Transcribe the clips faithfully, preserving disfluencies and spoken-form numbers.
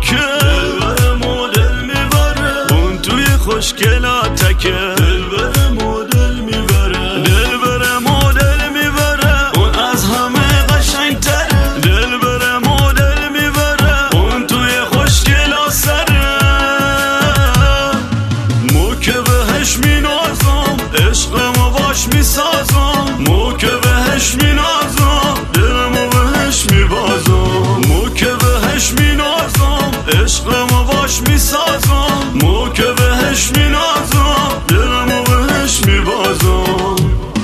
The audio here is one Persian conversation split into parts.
که دلبرم و دل میبره، اون توی خوشگلاتکه دلبرم و دل میبره، دلبرم و دل میبره، اون از همه قشنگتره، دلبرم و دل میبره، اون توی خوشگلا سره. مو که بهش مینازم عشقمو باش میسازم، مو که بهش مینازم دلمو بهش میبازم، مو که بهش مینازم عشقمو باش میسازم، مو که بهش مینازم دلمو بهش میبازم.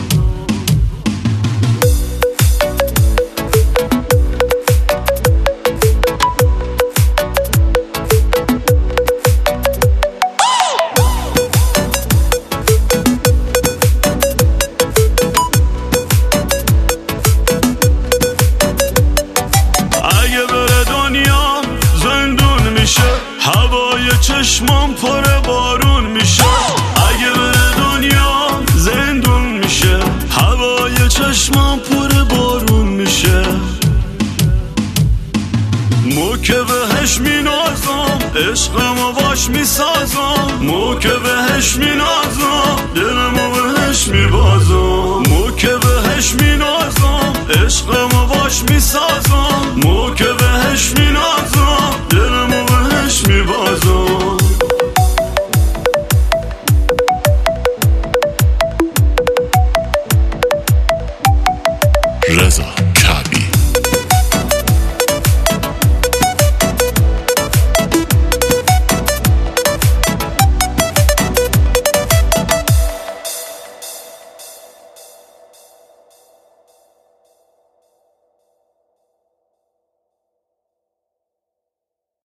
هوای چشمام پر بارون میشه، اگه بره دنیا زندون میشه، هوای چشمام پر بارون میشه. مو که بهش مینازم عشقمو باش میسازم، مو که بهش مینازم دلمو بهش میبازم، مو که بهش مینازم عشقمو باش میسازم، مو که بهش مینازم دلمو بهش میبازم. رضا